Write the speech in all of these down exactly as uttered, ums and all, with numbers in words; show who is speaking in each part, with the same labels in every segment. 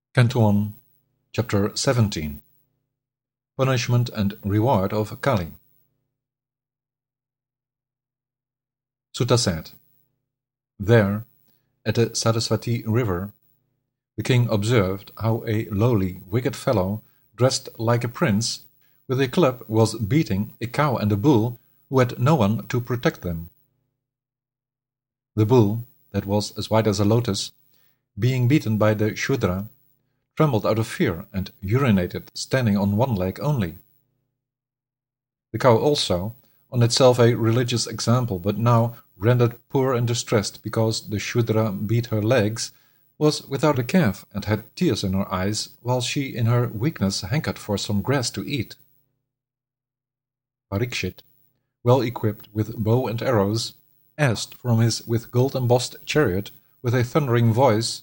Speaker 1: Canto one, Chapter seventeen. Punishment and Reward of Kali. Sutta said, There, at the Sarasvati river, the king observed how a lowly, wicked fellow, dressed like a prince, with a club was beating a cow and a bull who had no one to protect them. The bull, that was as white as a lotus, being beaten by the Shudra, trembled out of fear and urinated, standing on one leg only. The cow also, on itself a religious example, but now rendered poor and distressed because the Shudra beat her legs, was without a calf and had tears in her eyes, while she in her weakness hankered for some grass to eat. Parikshit, well equipped with bow and arrows, asked from his with gold-embossed chariot with a thundering voice,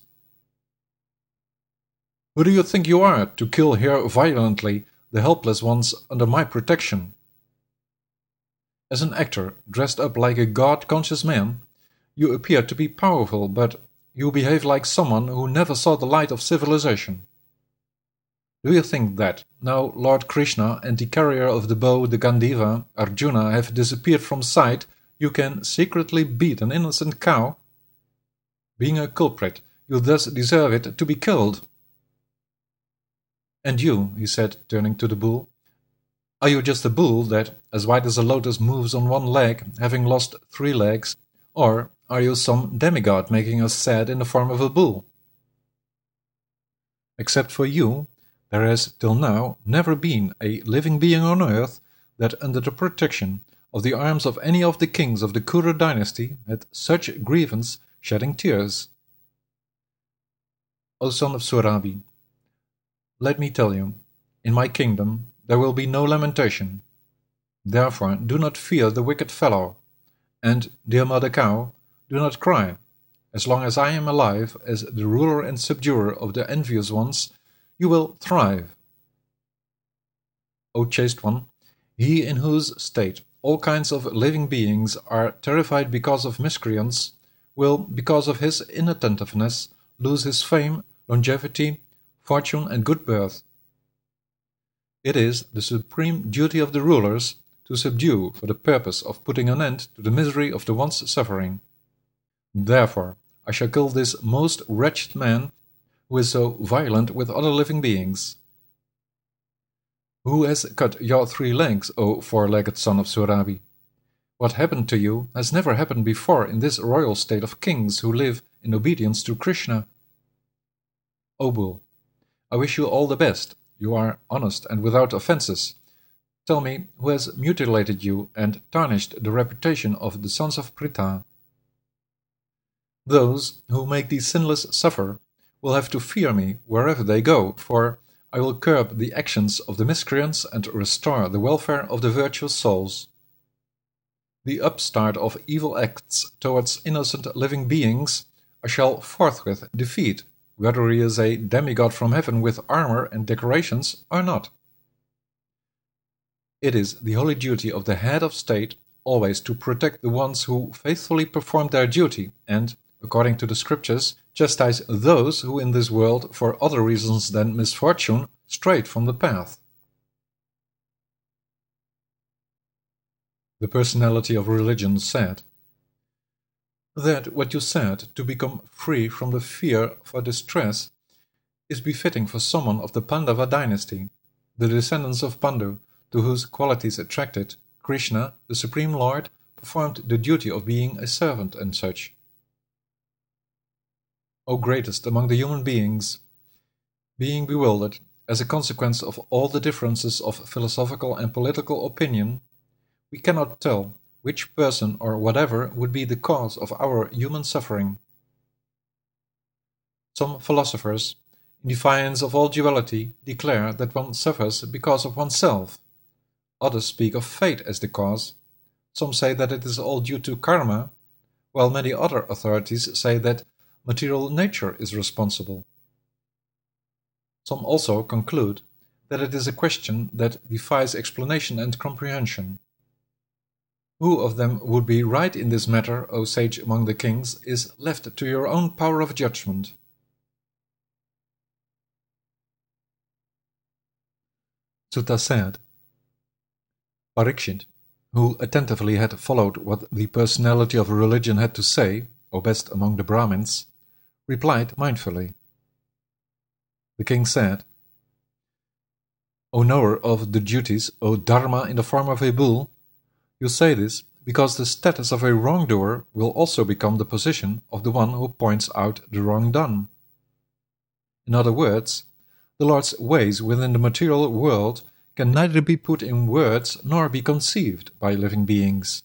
Speaker 1: Who do you think you are, to kill here violently the helpless ones under my protection? As an actor dressed up like a god-conscious man, you appear to be powerful, but you behave like someone who never saw the light of civilization. Do you think that, now Lord Krishna and the carrier of the bow, the Gandiva, Arjuna, have disappeared from sight, you can secretly beat an innocent cow? Being a culprit, you thus deserve it to be killed. And you, he said, turning to the bull, are you just a bull that, as white as a lotus, moves on one leg, having lost three legs, or are you some demigod making us sad in the form of a bull? Except for you, there has till now never been a living being on earth that, under the protection of the arms of any of the kings of the Kuru dynasty, had such grievance shedding tears. O son of Surabi, let me tell you, in my kingdom there will be no lamentation. Therefore do not fear the wicked fellow, and, dear mother cow, do not cry. As long as I am alive, as the ruler and subduer of the envious ones, you will thrive. O chaste one, he in whose state all kinds of living beings are terrified because of miscreants, will, because of his inattentiveness, lose his fame, longevity, fortune and good birth. It is the supreme duty of the rulers to subdue for the purpose of putting an end to the misery of the ones suffering. Therefore I shall kill this most wretched man who is so violent with other living beings. Who has cut your three legs, O four-legged son of Surabi? What happened to you has never happened before in this royal state of kings who live in obedience to Krishna. O bull, I wish you all the best. You are honest and without offences. Tell me, who has mutilated you and tarnished the reputation of the sons of Pritha? Those who make the sinless suffer will have to fear me wherever they go, for I will curb the actions of the miscreants and restore the welfare of the virtuous souls. The upstart of evil acts towards innocent living beings I shall forthwith defeat, whether he is a demigod from heaven with armor and decorations or not. It is the holy duty of the head of state always to protect the ones who faithfully perform their duty and, according to the scriptures, chastise those who in this world, for other reasons than misfortune, strayed from the path. The personality of religion said, That what you said, to become free from the fear for distress, is befitting for someone of the Pandava dynasty, the descendants of Pandu, to whose qualities attracted, Krishna, the Supreme Lord, performed the duty of being a servant and such. O greatest among the human beings, being bewildered as a consequence of all the differences of philosophical and political opinion, we cannot tell which person or whatever would be the cause of our human suffering. Some philosophers, in defiance of all duality, declare that one suffers because of oneself. Others speak of fate as the cause. Some say that it is all due to karma, while many other authorities say that material nature is responsible. Some also conclude that it is a question that defies explanation and comprehension. Who of them would be right in this matter, O sage among the kings, is left to your own power of judgment. Sutta said. Parikshit, who attentively had followed what the personality of religion had to say, or best among the Brahmins, replied mindfully. The king said, O knower of the duties, O Dharma in the form of a bull, you say this because the status of a wrongdoer will also become the position of the one who points out the wrong done. In other words, the Lord's ways within the material world can neither be put in words nor be conceived by living beings.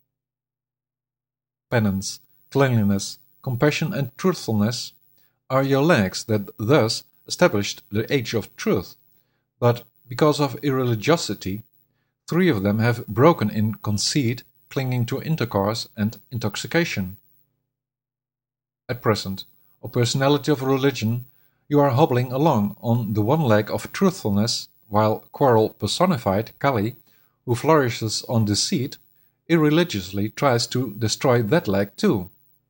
Speaker 1: Penance, cleanliness, compassion and truthfulness are your legs that thus established the age of truth, but because of irreligiosity, three of them have broken in conceit, clinging to intercourse and intoxication. At present, O personality of religion, you are hobbling along on the one leg of truthfulness, while quarrel personified, Kali, who flourishes on deceit, irreligiously tries to destroy that leg too.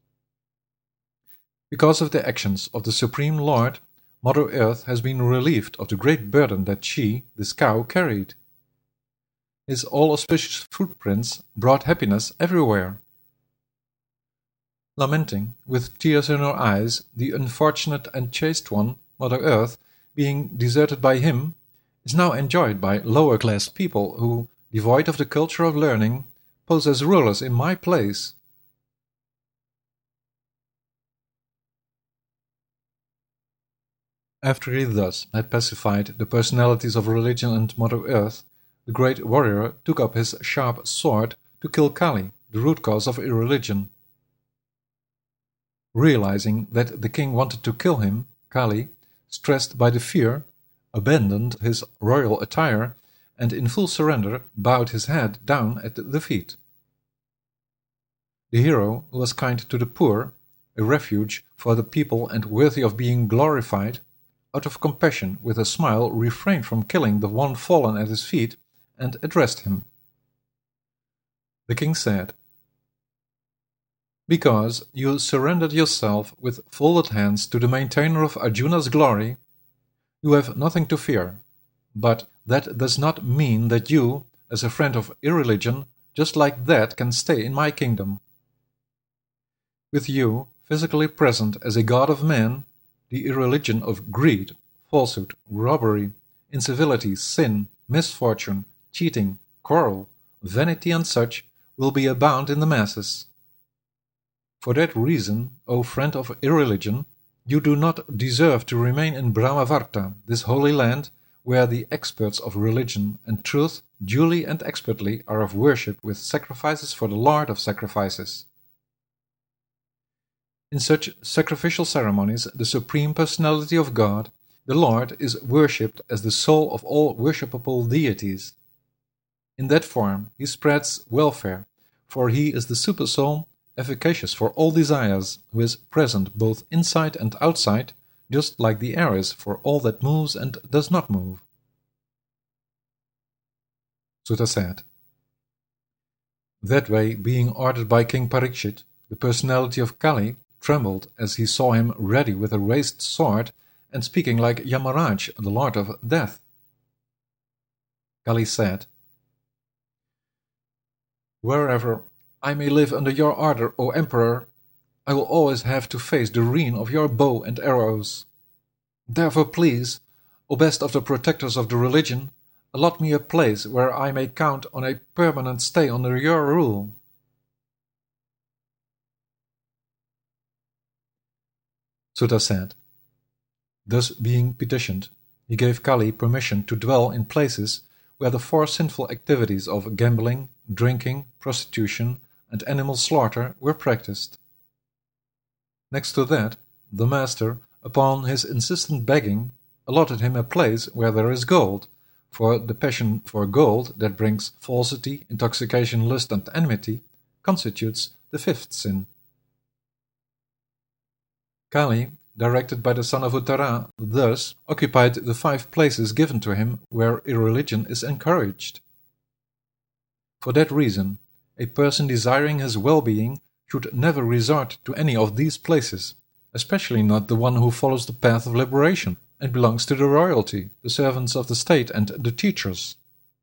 Speaker 1: Because of the actions of the Supreme Lord, Mother Earth has been relieved of the great burden that she, this cow, carried. His all-auspicious footprints brought happiness everywhere. Lamenting, with tears in her eyes, the unfortunate and chaste one, Mother Earth, being deserted by him, is now enjoyed by lower-class people who, devoid of the culture of learning, pose as rulers in my place. After he thus had pacified the personalities of religion and Mother Earth, the great warrior took up his sharp sword to kill Kali, the root cause of irreligion. Realizing that the king wanted to kill him, Kali, stressed by the fear, abandoned his royal attire and in full surrender bowed his head down at the feet. The hero, who was kind to the poor, a refuge for the people and worthy of being glorified, out of compassion with a smile refrained from killing the one fallen at his feet and addressed him. The king said, Because you surrendered yourself with folded hands to the maintainer of Arjuna's glory, you have nothing to fear, but that does not mean that you, as a friend of irreligion, just like that can stay in my kingdom. With you, physically present as a god of men, the irreligion of greed, falsehood, robbery, incivility, sin, misfortune, cheating, quarrel, vanity and such will be abound in the masses. For that reason, O friend of irreligion, you do not deserve to remain in Brahmavarta, this holy land, where the experts of religion and truth duly and expertly are of worship with sacrifices for the Lord of sacrifices. In such sacrificial ceremonies, the Supreme Personality of God, the Lord, is worshipped as the soul of all worshipable deities. In that form, he spreads welfare, for he is the Supersoul, efficacious for all desires, who is present both inside and outside, just like the air is for all that moves and does not move. Sutta said. That way, being ordered by King Parikshit, the personality of Kali trembled as he saw him ready with a raised sword and speaking like Yamaraj, the Lord of Death. Kali said, Wherever I may live under your order, O Emperor, I will always have to face the rain of your bow and arrows. Therefore please, O best of the protectors of the religion, allot me a place where I may count on a permanent stay under your rule. Sutta said. Thus being petitioned, he gave Kali permission to dwell in places where the four sinful activities of gambling, drinking, prostitution, and animal slaughter were practiced. Next to that, the master, upon his insistent begging, allotted him a place where there is gold, for the passion for gold that brings falsity, intoxication, lust, and enmity constitutes the fifth sin. Kali, directed by the son of Uttara, thus occupied the five places given to him where irreligion is encouraged. For that reason, a person desiring his well-being should never resort to any of these places, especially not the one who follows the path of liberation, and belongs to the royalty, the servants of the state and the teachers.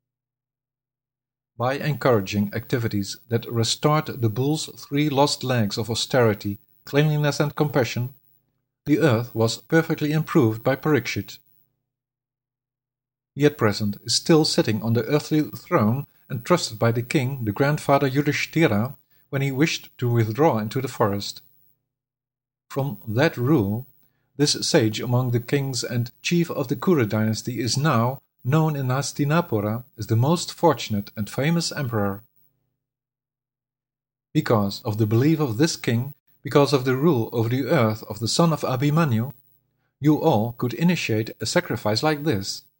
Speaker 1: By encouraging activities that restored the bull's three lost legs of austerity, cleanliness and compassion, the earth was perfectly improved by Parikshit. He at present is still sitting on the earthly throne and trusted by the king, the grandfather Yudhishthira, when he wished to withdraw into the forest. From that rule, this sage among the kings and chief of the Kuru dynasty is now known in Hastinapura as the most fortunate and famous emperor. Because of the belief of this king, because of the rule over the earth of the son of Abhimanyu, you all could initiate a sacrifice like this.